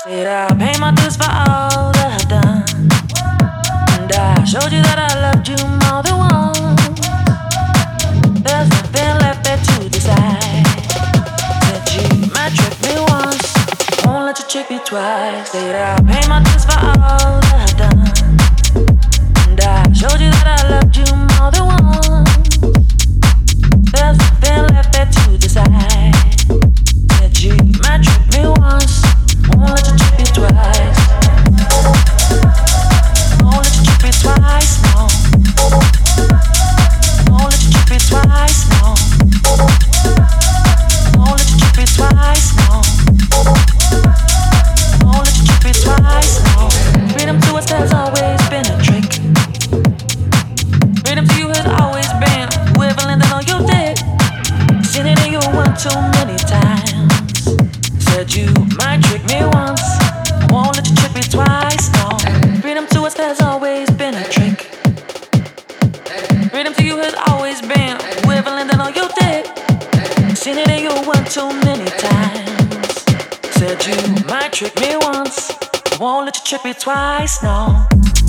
Said I'll pay my dues for all that I've done, and I showed you that I loved you more than once. There's nothing left there to decide. Said you might trick me once, won't let you trick me twice. Said I'll pay my dues for all that I've done, and I showed you that I loved you more than once. There's nothing left there to decide. Said you might trick me once, won't let you trick me twice. Won't let you trick me twice, no. Won't let you trick me twice, no. Won't let you trick me twice, no. Won't let you trick me twice, no. Freedom to us has always been a trick. Freedom to you has always been equivalent to all you did. Seen it in you one too many times. Said you might trick me once, won't let you trick me twice, no. Freedom to us has always been a trick. Freedom to you has always been equivalent to all you did. Seen it in you one too many times. Said you might trick me once, won't let you trick me twice, no.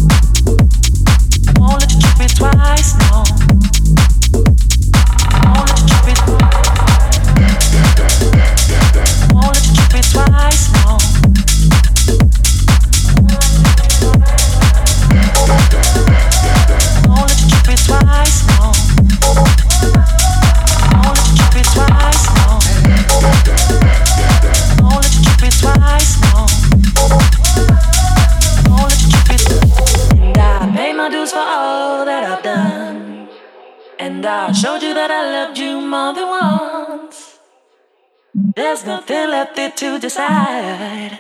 Won't let you trick me twice, no. Won't let you trick me won't let you trick me twice, no. Won't let you trick me twice, no. Won't let you trick me twice, no. Won't let you trick me twice, no. Won't let you trick me. And I paid my dues for all that I've done, and I showed you that I loved you more than once. There's nothing left there to decide.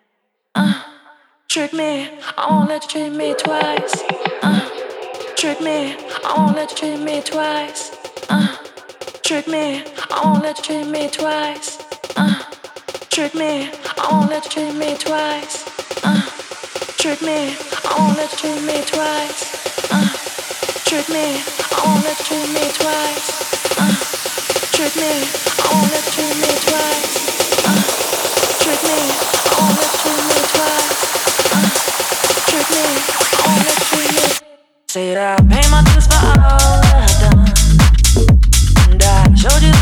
Trick me, I won't let you trick me twice. Trick me, I won't let you trick me twice. Trick me, I won't let you trick me twice. Trick me, I won't let you trick me twice. Trick me, I won't let you trick me twice. Trick me, I won't let you trick me twice. Trick me, I won't let you trick me twice. Trick me, I won't let you trick me twice. Trick me, I won't let you trick me. Said I'll pay my dues for all that I've done, and I showed you